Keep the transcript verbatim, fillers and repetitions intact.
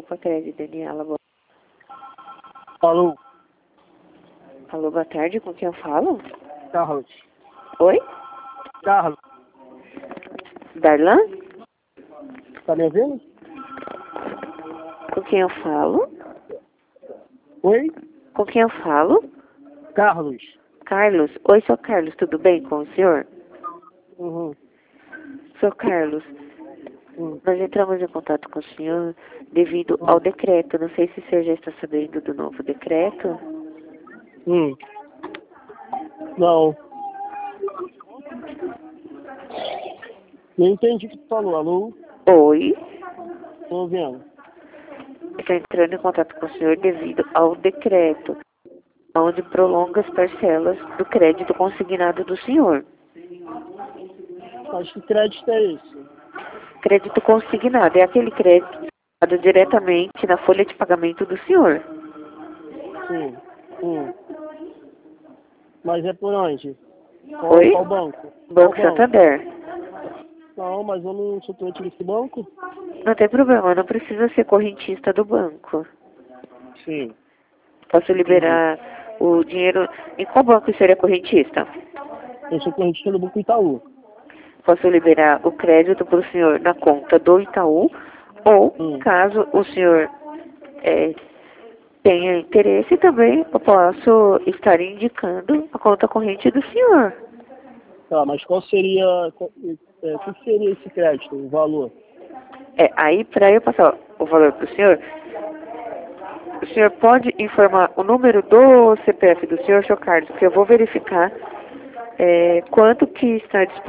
Opa, Crédito, Daniela. Boa... Alô? Alô, boa tarde, com quem eu falo? Carlos. Oi? Carlos. Darlan? Tá me ouvindo? Com quem eu falo? Oi? Com quem eu falo? Carlos. Carlos. Oi, sou Carlos, tudo bem com o senhor? Uhum. Sou Carlos. Uhum. Nós entramos em contato com o senhor devido ao decreto. Não sei se o senhor já está sabendo do novo decreto. Hum. Não. Não entendi o que tu falou. Alô? Oi? Tô ouvindo. Estou entrando em contato com o senhor devido ao decreto, onde prolonga as parcelas do crédito consignado do senhor. Mas que crédito é esse? Crédito consignado é aquele crédito dado diretamente na folha de pagamento do senhor. Sim. Hum. Mas é por onde? Qual, Oi? qual banco? Banco Qual banco? Santander. Não, mas eu não sou cliente desse banco? Não tem problema, não precisa ser correntista do banco. Sim. Posso liberar o dinheiro... Em qual banco o senhor é correntista? Eu sou correntista do Banco Itaú. Posso liberar o crédito para o senhor na conta do Itaú, ou, Hum. caso o senhor é, tenha interesse também, eu posso estar indicando a conta corrente do senhor. Tá, mas qual seria... Qual, é, o que seria esse crédito, o valor? É, aí, para eu passar o valor para o senhor, o senhor pode informar o número do C P F do senhor, senhor Carlos, que eu vou verificar é, quanto que está disponível